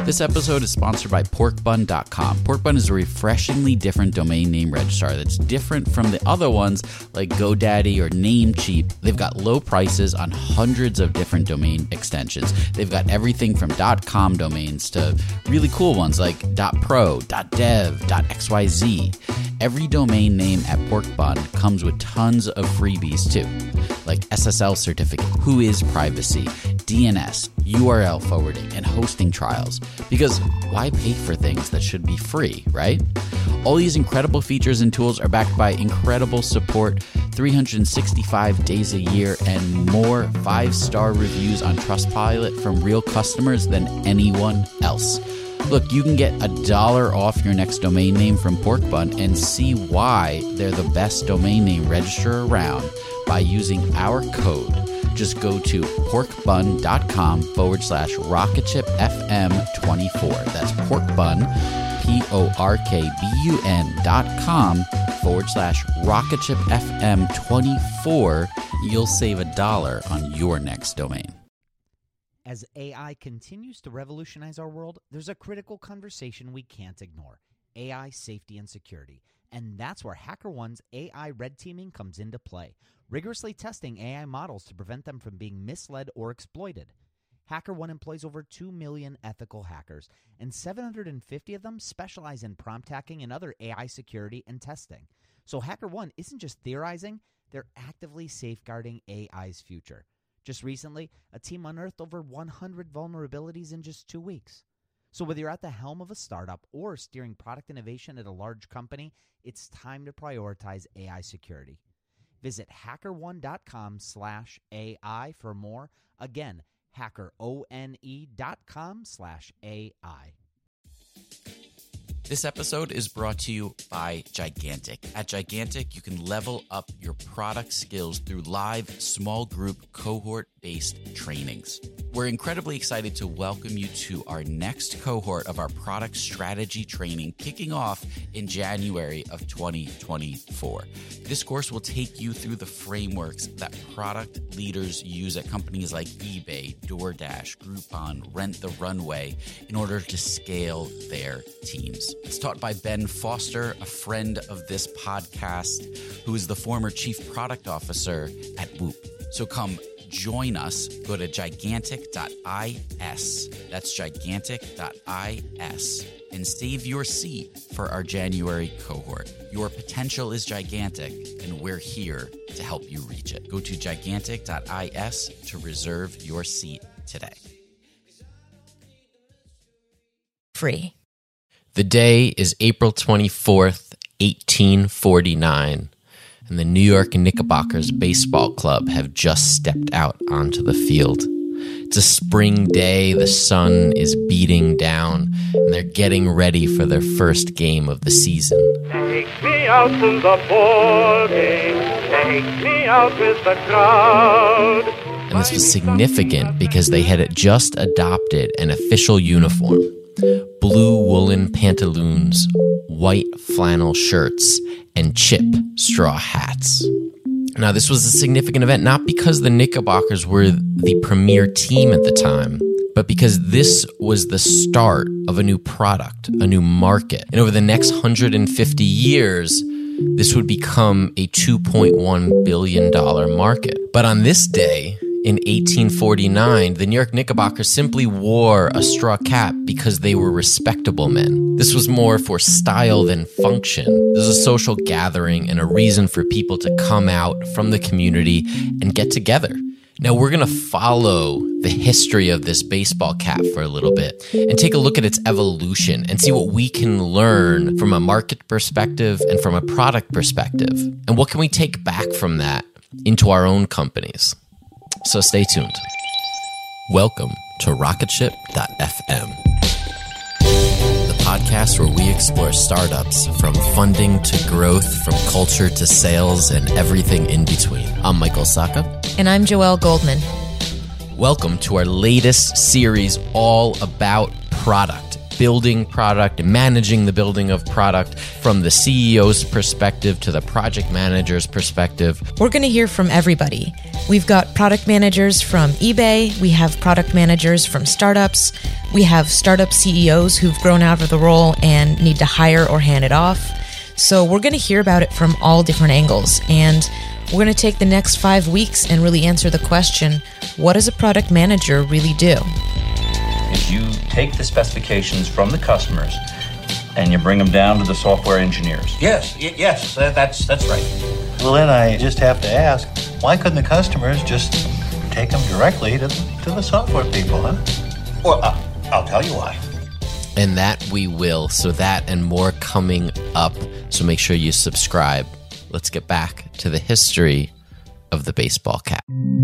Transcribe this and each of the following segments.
This episode is sponsored by porkbun.com. Porkbun is a refreshingly different domain name registrar that's different from the other ones like GoDaddy or Namecheap. They've got low prices on hundreds of different domain extensions. They've got everything from .com domains to really cool ones like .pro, .dev, .xyz. Every domain name at Porkbun comes with tons of freebies too, like SSL certificate, whois privacy, DNS, URL forwarding, and hosting trials. Because why pay for things that should be free, right? All these incredible features and tools are backed by incredible support, 365 days a year, and more 5-star reviews on Trustpilot from real customers than anyone else. Look, you can get $1 off your next domain name from Porkbun and see why they're the best domain name registrar around by using our code. Just go to porkbun.com/rocketshipfm24. That's porkbun, porkbun.com/rocketshipfm24. You'll save $1 on your next domain. As AI continues to revolutionize our world, there's a critical conversation we can't ignore: AI safety and security. And that's where HackerOne's AI red teaming comes into play, rigorously testing AI models to prevent them from being misled or exploited. HackerOne employs over 2 million ethical hackers, and 750 of them specialize in prompt hacking and other AI security and testing. So HackerOne isn't just theorizing, they're actively safeguarding AI's future. Just recently, a team unearthed over 100 vulnerabilities in just 2 weeks. So whether you're at the helm of a startup or steering product innovation at a large company, it's time to prioritize AI security. Visit hackerone.com/AI for more. Again, hackerone.com/AI. This episode is brought to you by Gigantic. At Gigantic, you can level up your product skills through live, small group, cohort-based trainings. We're incredibly excited to welcome you to our next cohort of our product strategy training, kicking off in January of 2024. This course will take you through the frameworks that product leaders use at companies like eBay, DoorDash, Groupon, Rent the Runway in order to scale their teams. It's taught by Ben Foster, a friend of this podcast, who is the former chief product officer at Whoop. So come join us. Go to gigantic.is. That's gigantic.is. And save your seat for our January cohort. Your potential is gigantic, and we're here to help you reach it. Go to gigantic.is to reserve your seat today. Free. The day is April 24th, 1849, and the New York Knickerbockers Baseball Club have just stepped out onto the field. It's a spring day, the sun is beating down, and they're getting ready for their first game of the season. Take me out to the ball game, take me out with the crowd. And this was significant because they had just adopted an official uniform. Blue woolen pantaloons, white flannel shirts, and chip straw hats. Now, this was a significant event not because the Knickerbockers were the premier team at the time, but because this was the start of a new product, a new market. And over the next 150 years, this would become a $2.1 billion market. But on this day, in 1849, the New York Knickerbockers simply wore a straw cap because they were respectable men. This was more for style than function. This was a social gathering and a reason for people to come out from the community and get together. Now, we're going to follow the history of this baseball cap for a little bit and take a look at its evolution and see what we can learn from a market perspective and from a product perspective. And what can we take back from that into our own companies? So stay tuned. Welcome to Rocketship.fm, the podcast where we explore startups from funding to growth, from culture to sales, and everything in between. I'm Michael Sacca. And I'm Joelle Goldman. Welcome to our latest series all about product. building product and managing the building of product from the CEO's perspective to the project manager's perspective. We're going to hear from everybody. We've got product managers from eBay. We have product managers from startups. We have startup CEOs who've grown out of the role and need to hire or hand it off. So we're going to hear about it from all different angles. And we're going to take the next 5 weeks and really answer the question, what does a product manager really do? Is you take the specifications from the customers and you bring them down to the software engineers. Yes, that's right. Well, then I just have to ask, why couldn't the customers just take them directly to the software people, huh? Well, I'll tell you why. And that we will. So that and more coming up. So make sure you subscribe. Let's get back to the history of the baseball cap.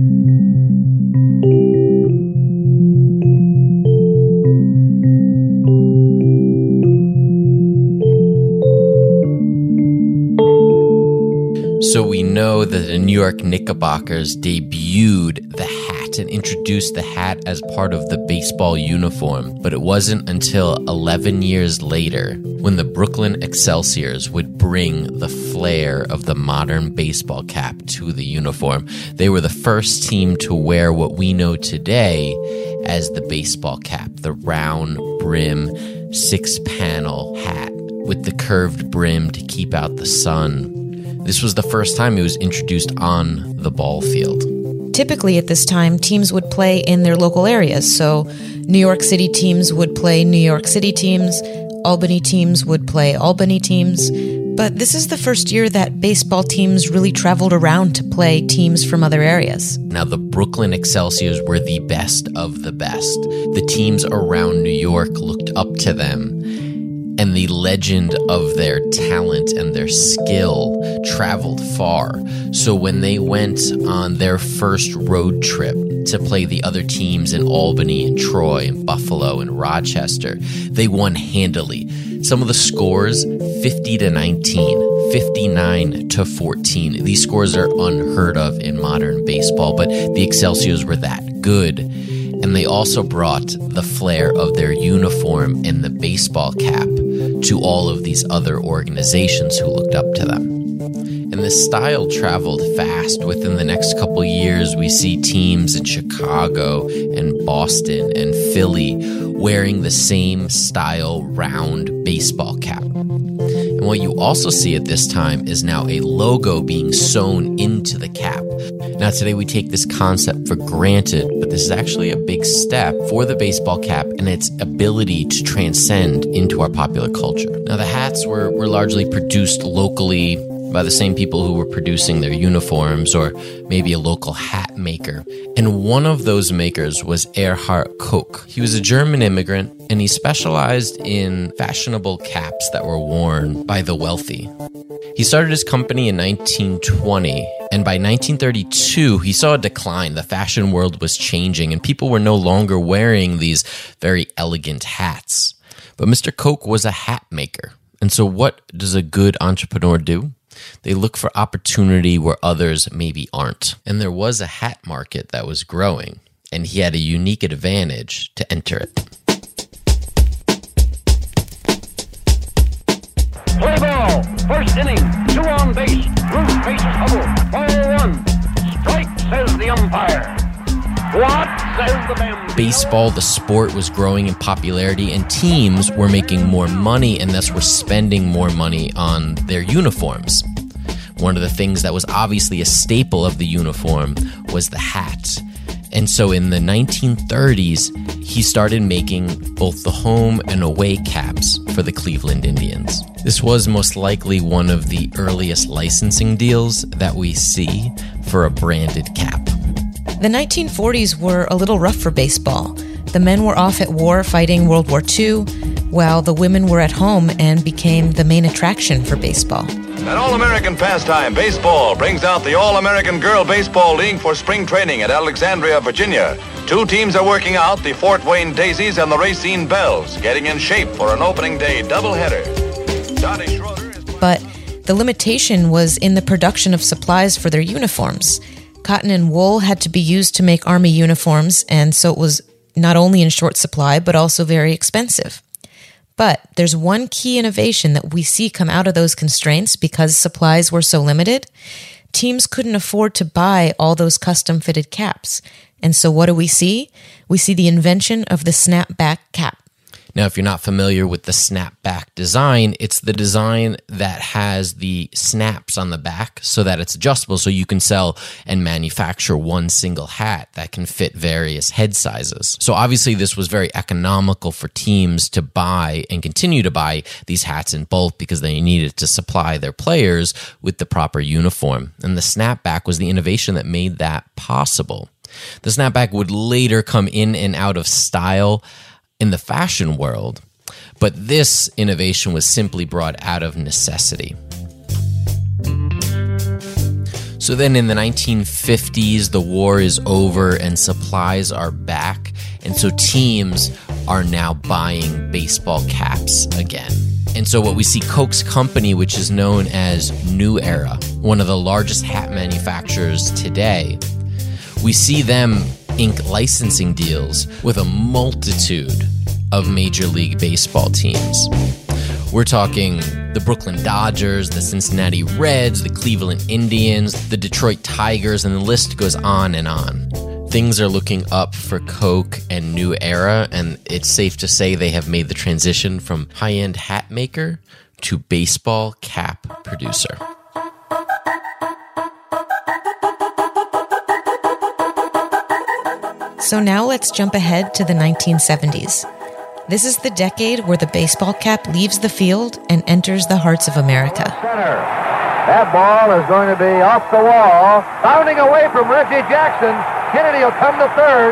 So we know that the New York Knickerbockers debuted the hat and introduced the hat as part of the baseball uniform. But it wasn't until 11 years later when the Brooklyn Excelsiors would bring the flair of the modern baseball cap to the uniform. They were the first team to wear what we know today as the baseball cap, the round brim, 6-panel hat with the curved brim to keep out the sun. This was the first time it was introduced on the ball field. Typically at this time, teams would play in their local areas. So New York City teams would play New York City teams, Albany teams would play Albany teams. But this is the first year that baseball teams really traveled around to play teams from other areas. Now, the Brooklyn Excelsiors were the best of the best. The teams around New York looked up to them. And the legend of their talent and their skill traveled far. So when they went on their first road trip to play the other teams in Albany and Troy and Buffalo and Rochester, they won handily. Some of the scores, 50-19, 59-14. These scores are unheard of in modern baseball, but the Excelsiors were that good. And they also brought the flair of their uniform and the baseball cap to all of these other organizations who looked up to them. And this style traveled fast. Within the next couple years, we see teams in Chicago and Boston and Philly wearing the same style round baseball cap. And what you also see at this time is now a logo being sewn into the cap. Now, today we take this concept for granted, but this is actually a big step for the baseball cap and its ability to transcend into our popular culture. Now, the hats were largely produced locally by the same people who were producing their uniforms, or maybe a local hat maker. And one of those makers was Erhard Koch. He was a German immigrant, and he specialized in fashionable caps that were worn by the wealthy. He started his company in 1920, and by 1932, he saw a decline. The fashion world was changing, and people were no longer wearing these very elegant hats. But Mr. Koch was a hat maker. And so what does a good entrepreneur do? They look for opportunity where others maybe aren't. And there was a hat market that was growing, and he had a unique advantage to enter it. Play ball. First inning. 2 on base. Ruth base hubble. Ball 1. Strike, says the umpire. What, says the bamboo? Baseball, the sport, was growing in popularity, and teams were making more money and thus were spending more money on their uniforms. One of the things that was obviously a staple of the uniform was the hat. And so in the 1930s, he started making both the home and away caps for the Cleveland Indians. This was most likely one of the earliest licensing deals that we see for a branded cap. The 1940s were a little rough for baseball. The men were off at war fighting World War II, while the women were at home and became the main attraction for baseball. An all-American pastime, baseball, brings out the All-American Girl Baseball League for spring training at Alexandria, Virginia. 2 teams are working out, the Fort Wayne Daisies and the Racine Bells, getting in shape for an opening day doubleheader. Donnie Schroeder is... But the limitation was in the production of supplies for their uniforms. Cotton and wool had to be used to make Army uniforms, and so it was not only in short supply, but also very expensive. But there's one key innovation that we see come out of those constraints because supplies were so limited. Teams couldn't afford to buy all those custom-fitted caps. And so what do we see? We see the invention of the snapback cap. Now, if you're not familiar with the snapback design, it's the design that has the snaps on the back so that it's adjustable so you can sell and manufacture one single hat that can fit various head sizes. So obviously this was very economical for teams to buy and continue to buy these hats in bulk because they needed to supply their players with the proper uniform. And the snapback was the innovation that made that possible. The snapback would later come in and out of style in the fashion world, but this innovation was simply brought out of necessity. So then in the 1950s, the war is over and supplies are back, and so teams are now buying baseball caps again. And so what we see, Coke's company, which is known as New Era, one of the largest hat manufacturers today, we see them ink licensing deals with a multitude of Major League Baseball teams. We're talking the Brooklyn Dodgers, the Cincinnati Reds, the Cleveland Indians, the Detroit Tigers, and the list goes on and on. Things are looking up for Coke and New Era, and it's safe to say they have made the transition from high-end hat maker to baseball cap producer. So now let's jump ahead to the 1970s. This is the decade where the baseball cap leaves the field and enters the hearts of America. Center. That ball is going to be off the wall. Bounding away from Reggie Jackson. Kennedy will come to third.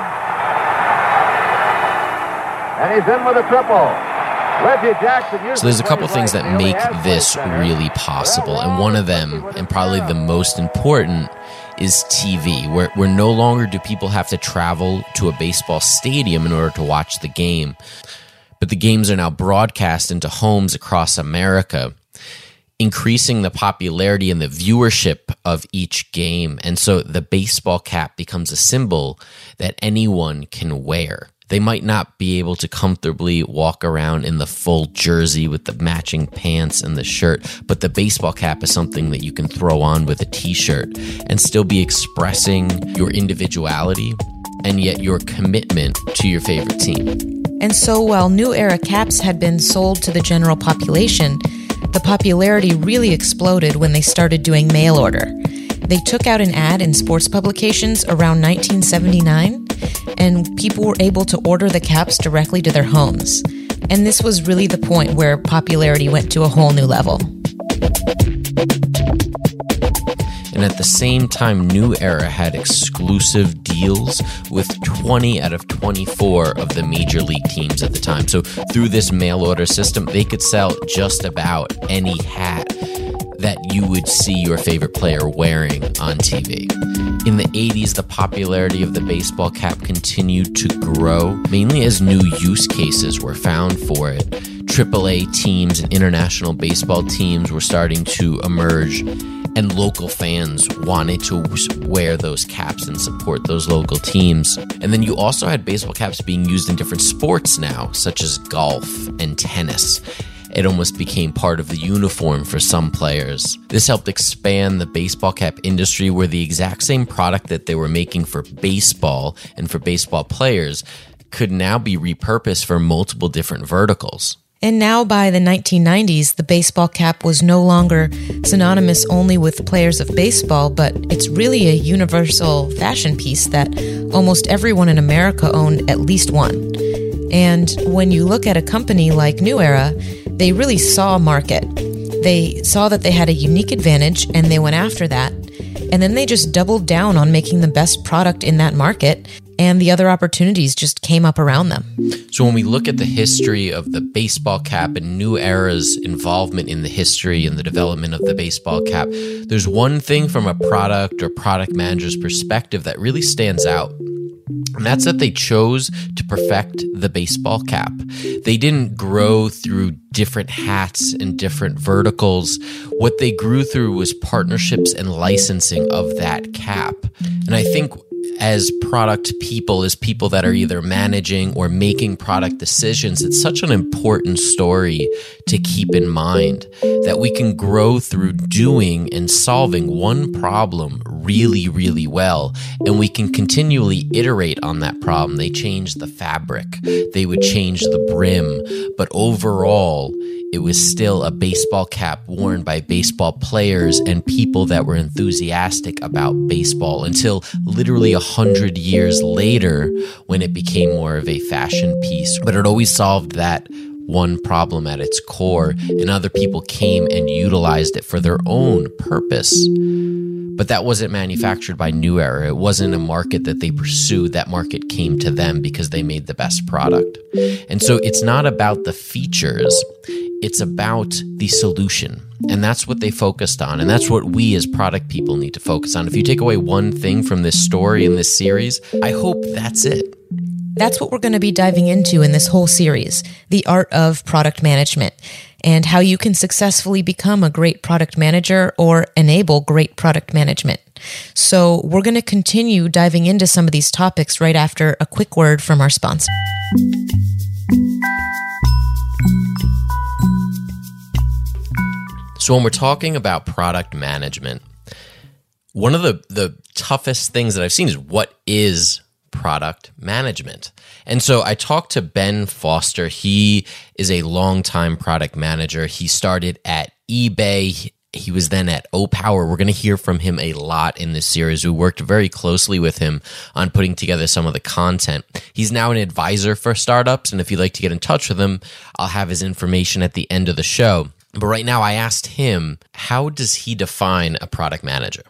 And he's in with a triple. Reggie Jackson. So there's a couple things that make this really possible. And one of them, and probably the most important, is TV, where no longer do people have to travel to a baseball stadium in order to watch the game. But the games are now broadcast into homes across America, increasing the popularity and the viewership of each game. And so the baseball cap becomes a symbol that anyone can wear. They might not be able to comfortably walk around in the full jersey with the matching pants and the shirt, but the baseball cap is something that you can throw on with a t-shirt and still be expressing your individuality and yet your commitment to your favorite team. And so while New Era caps had been sold to the general population, the popularity really exploded when they started doing mail order. They took out an ad in sports publications around 1979, and people were able to order the caps directly to their homes. And this was really the point where popularity went to a whole new level. And at the same time, New Era had exclusive deals with 20 out of 24 of the major league teams at the time. So through this mail order system, they could sell just about any hat that you would see your favorite player wearing on TV. In the 80s, the popularity of the baseball cap continued to grow, mainly as new use cases were found for it. AAA teams and international baseball teams were starting to emerge, and local fans wanted to wear those caps and support those local teams. And then you also had baseball caps being used in different sports now, such as golf and tennis. It almost became part of the uniform for some players. This helped expand the baseball cap industry, where the exact same product that they were making for baseball and for baseball players could now be repurposed for multiple different verticals. And now by the 1990s, the baseball cap was no longer synonymous only with players of baseball, but it's really a universal fashion piece that almost everyone in America owned at least one. And when you look at a company like New Era, they really saw a market. They saw that they had a unique advantage, and they went after that. And then they just doubled down on making the best product in that market, and the other opportunities just came up around them. So when we look at the history of the baseball cap and New Era's involvement in the history and the development of the baseball cap, there's one thing from a product or product manager's perspective that really stands out. And that's that they chose to perfect the baseball cap. They didn't grow through different hats and different verticals. What they grew through was partnerships and licensing of that cap. And I think as product people, as people that are either managing or making product decisions, it's such an important story to keep in mind that we can grow through doing and solving one problem really, really well. And we can continually iterate on that problem. They change the fabric, they would change the brim, but overall, it was still a baseball cap worn by baseball players and people that were enthusiastic about baseball until literally 100 years later when it became more of a fashion piece. But it always solved that one problem at its core, and other people came and utilized it for their own purpose. But that wasn't manufactured by New Era. It wasn't a market that they pursued. That market came to them because they made the best product. And so it's not about the features. It's about the solution. And that's what they focused on. And that's what we as product people need to focus on. If you take away one thing from this story in this series, I hope that's it. That's what we're going to be diving into in this whole series, the art of product management, and how you can successfully become a great product manager or enable great product management. So we're going to continue diving into some of these topics right after a quick word from our sponsor. So when we're talking about product management, one of the toughest things that I've seen is what is product management. And so I talked to Ben Foster. He is a longtime product manager. He started at eBay. He was then at OPower. We're going to hear from him a lot in this series. We worked very closely with him on putting together some of the content. He's now an advisor for startups. And if you'd like to get in touch with him, I'll have his information at the end of the show. But right now I asked him, how does he define a product manager?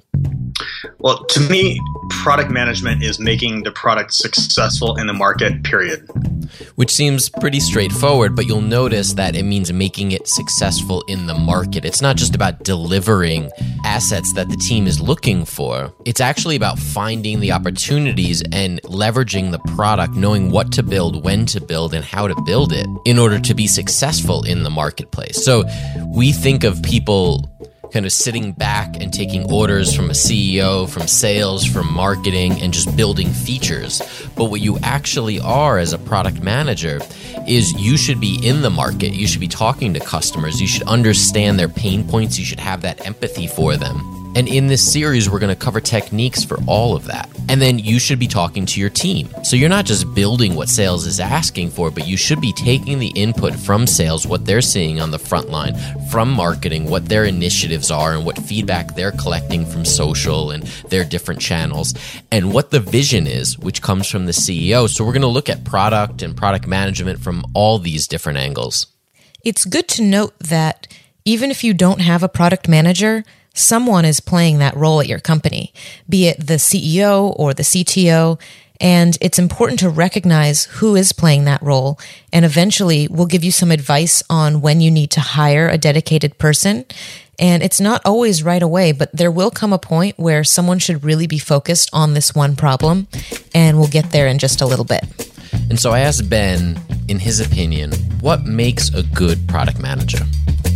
Well, to me, product management is making the product successful in the market, period. Which seems pretty straightforward, but you'll notice that it means making it successful in the market. It's not just about delivering assets that the team is looking for. It's actually about finding the opportunities and leveraging the product, knowing what to build, when to build, and how to build it in order to be successful in the marketplace. So we think of people kind of sitting back and taking orders from a CEO, from sales, from marketing, and just building features. But what you actually are as a product manager is you should be in the market. You should be talking to customers. You should understand their pain points. You should have that empathy for them. And in this series, we're going to cover techniques for all of that. And then you should be talking to your team. So you're not just building what sales is asking for, but you should be taking the input from sales, what they're seeing on the front line, from marketing, what their initiatives are, and what feedback they're collecting from social and their different channels, and what the vision is, which comes from the CEO. So we're going to look at product and product management from all these different angles. It's good to note that even if you don't have a product manager, someone is playing that role at your company, be it the CEO or the CTO, and it's important to recognize who is playing that role, and eventually we'll give you some advice on when you need to hire a dedicated person. And it's not always right away, but there will come a point where someone should really be focused on this one problem, and we'll get there in just a little bit. And so I asked Ben, in his opinion, what makes a good product manager?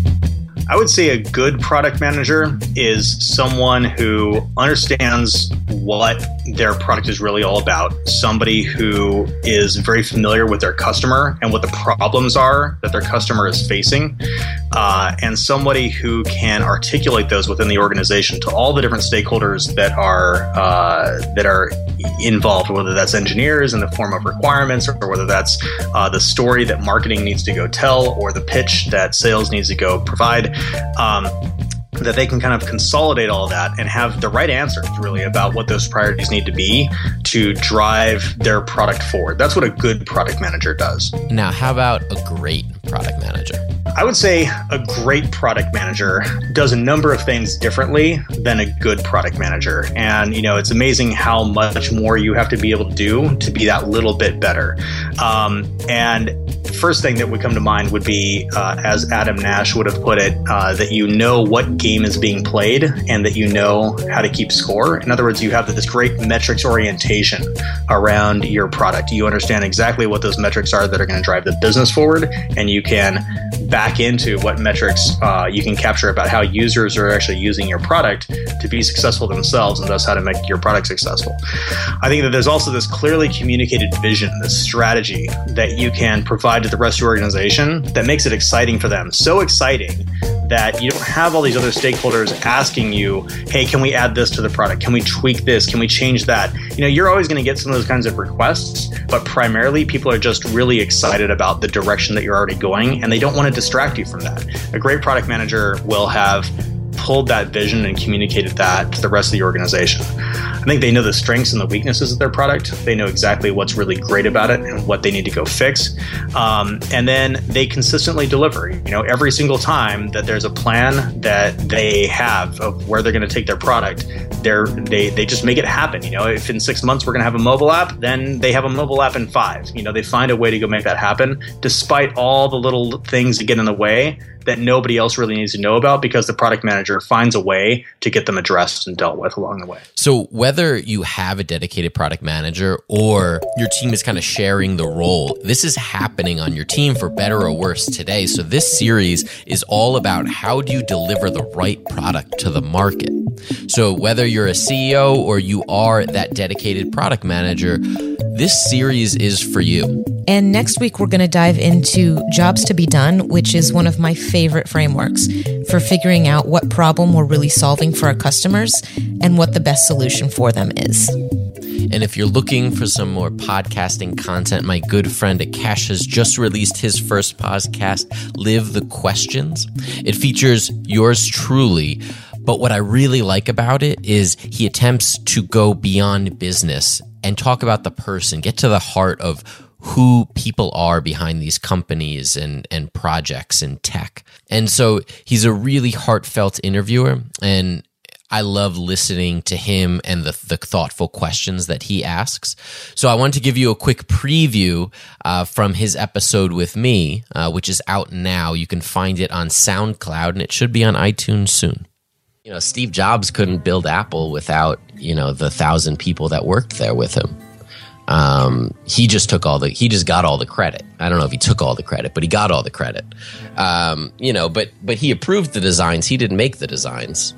I would say a good product manager is someone who understands what their product is really all about, somebody who is very familiar with their customer and what the problems are that their customer is facing, and somebody who can articulate those within the organization to all the different stakeholders that are involved, whether that's engineers in the form of requirements, or whether that's the story that marketing needs to go tell, or the pitch that sales needs to go provide. That they can kind of consolidate all that and have the right answers really about what those priorities need to be to drive their product forward. That's what a good product manager does. Now, how about a great product manager? I would say a great product manager does a number of things differently than a good product manager. And, you know, it's amazing how much more you have to be able to do to be that little bit better. And first thing that would come to mind would be, as Adam Nash would have put it, that you know what game is being played and that you know how to keep score. In other words, you have this great metrics orientation around your product. You understand exactly what those metrics are that are going to drive the business forward, and you can back into what metrics you can capture about how users are actually using your product to be successful themselves, and thus how to make your product successful. I think that there's also this clearly communicated vision, this strategy that you can provide to the rest of your organization that makes it exciting for them. So exciting that you don't have all these other stakeholders asking you, hey, can we add this to the product? Can we tweak this? Can we change that? You're always going to get some of those kinds of requests, but primarily people are just really excited about the direction that you're already going, and they don't want to distract you from that. A great product manager will have pulled that vision and communicated that to the rest of the organization. I think they know the strengths and the weaknesses of their product. They know exactly what's really great about it and what they need to go fix. And then they consistently deliver. Every single time that there's a plan that they have of where they're going to take their product, they just make it happen. If in 6 months we're going to have a mobile app, then they have a mobile app in 5. They find a way to go make that happen, despite all the little things that get in the way that nobody else really needs to know about, because the product manager finds a way to get them addressed and dealt with along the way. So whether you have a dedicated product manager or your team is kind of sharing the role, this is happening on your team for better or worse today. So this series is all about how do you deliver the right product to the market. So whether you're a CEO or you are that dedicated product manager, this series is for you. And next week, we're going to dive into Jobs to be Done, which is one of my favorite frameworks for figuring out what problem we're really solving for our customers and what the best solution for them is. And if you're looking for some more podcasting content, my good friend Akash has just released his first podcast, Live the Questions. It features yours truly. But what I really like about it is he attempts to go beyond business and talk about the person, get to the heart of who people are behind these companies and projects and tech. And so he's a really heartfelt interviewer, and I love listening to him and the thoughtful questions that he asks. So I want to give you a quick preview from his episode with me, which is out now. You can find it on SoundCloud, and it should be on iTunes soon. Steve Jobs couldn't build Apple without, the 1,000 people that worked there with him. He just got all the credit. I don't know if he took all the credit, but he got all the credit. But he approved the designs. He didn't make the designs.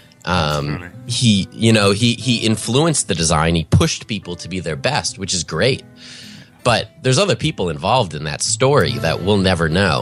He influenced the design. He pushed people to be their best, which is great. But there's other people involved in that story that we'll never know.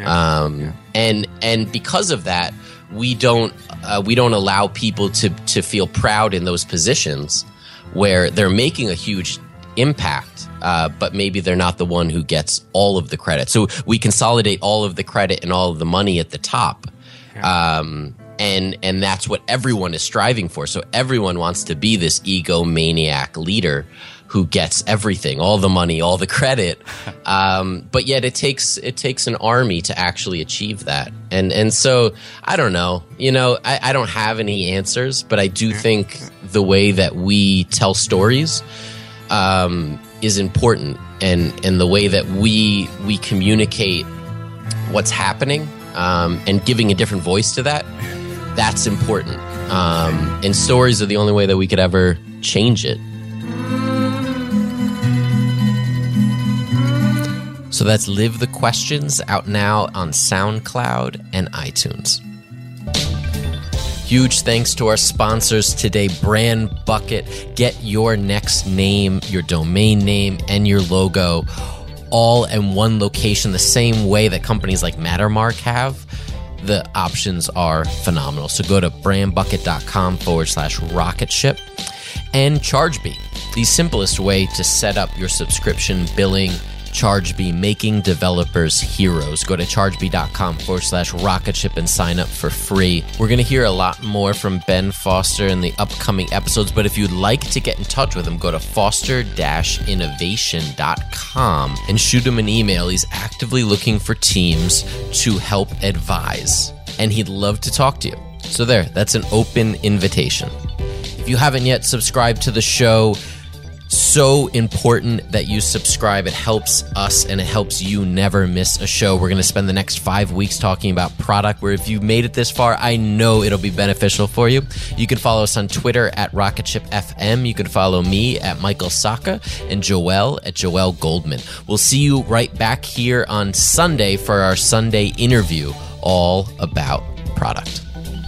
And because of that, we don't allow people to feel proud in those positions where they're making a huge impact, but maybe they're not the one who gets all of the credit. So we consolidate all of the credit and all of the money at the top. And that's what everyone is striving for. So everyone wants to be this egomaniac leader who gets everything, all the money, all the credit. But yet it takes an army to actually achieve that. And so I don't know, I don't have any answers, but I do think the way that we tell stories is important, and the way that we communicate what's happening and giving a different voice to that's important. And stories are the only way that we could ever change it. So that's Live the Questions, out now on SoundCloud and iTunes. Huge thanks to our sponsors today, Brand Bucket. Get your next name, your domain name, and your logo all in one location, the same way that companies like Mattermark have. The options are phenomenal. So go to brandbucket.com/rocketship and ChargeBee, the simplest way to set up your subscription billing. ChargeBee, making developers heroes. Go to chargebee.com/rocketship and sign up for free. We're going to hear a lot more from Ben Foster in the upcoming episodes, but if you'd like to get in touch with him, go to foster-innovation.com and shoot him an email. He's actively looking for teams to help advise, and he'd love to talk to you. So that's an open invitation. If you haven't yet subscribed to the show, so important that you subscribe. It helps us and it helps you never miss a show. We're going to spend the next 5 weeks talking about product, where if you made it this far, I know it'll be beneficial for you. You can follow us on Twitter at RocketShipFM. You can follow me at Michael Saka and Joelle at Joelle Goldman. We'll see you right back here on Sunday for our Sunday interview all about product.